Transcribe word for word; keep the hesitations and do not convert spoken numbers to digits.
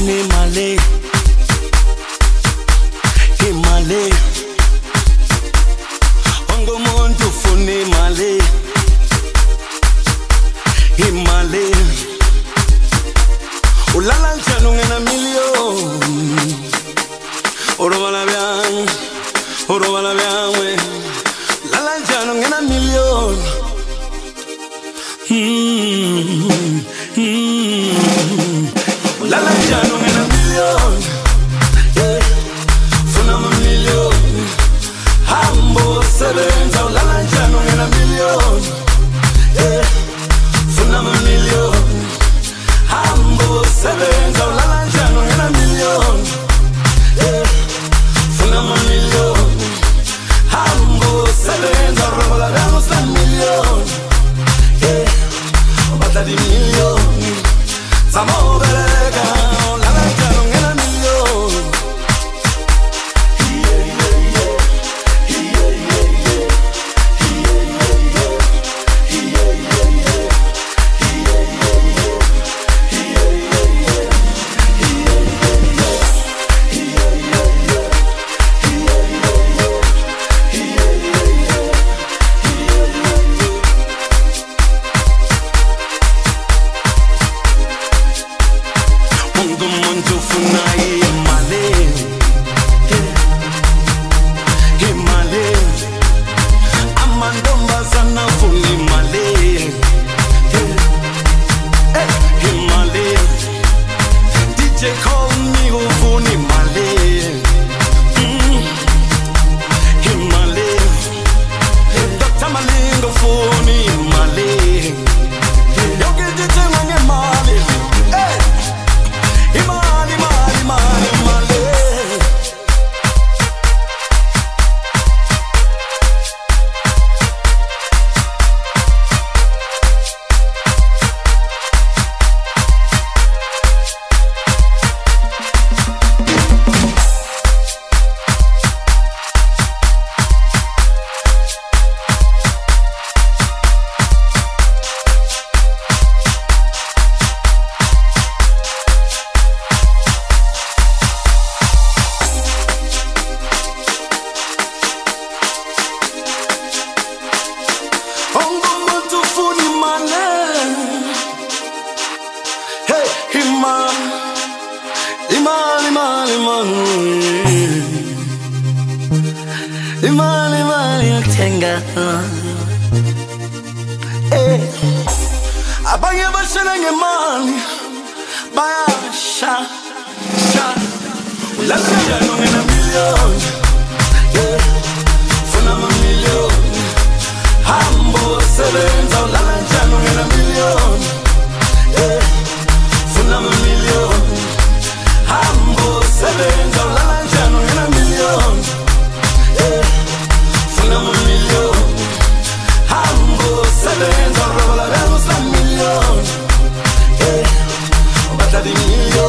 ufuna imali, imali. Ongumuntu ufuna imali, imali. Ulala njani ungena million? Orobala byang, orobala byangwe. Lala njani ungena million? Hmm, hmm. Lala njani ungena million? Yeah, funa ma million. Hambo sebenza. Lala njani ungena million? Yeah, funa ma million. Hambo sebenza. Lala njani ungena million? Yeah, funa ma million. Hambo sebenza. Robola byangwe sa million. Yeah, bata di million. Samo bereka. Lala njani ungena million? Yeah, yeah, yeah. Yeah, yeah, yeah. Yeah, yeah, yeah. Yeah, yeah, yeah. Yeah, yeah, yeah. Yeah, yeah, yeah. Yeah, yeah, yeah. Yeah, yeah, yeah. Yeah, yeah, yeah. Yeah, yeah, yeah. Ungumuntu ufuna imali, imali. Amantombazana afuna imali, imali. D J call me ufuna imali, imali. Doctor Malingo ufuna imali, yonke D J ngemali. Imali, imali, imali, imali. Ongumuntu ufuna imali. Hey, imali, imali, imali, imali. Imali, imali yokuthenga. Eh, abanye bashela ngemali, bayasha, sha. Ulala njani ungena million? Yeah, funa ma million. Hambo sebenza. Ulala njani ungena million? Yeah, funa ma million. Hambo sebenza. Ulala njani ungena million? Yeah, funa ma million. Hambo sebenza. Robola byangwe sa million. Yeah, bata di million.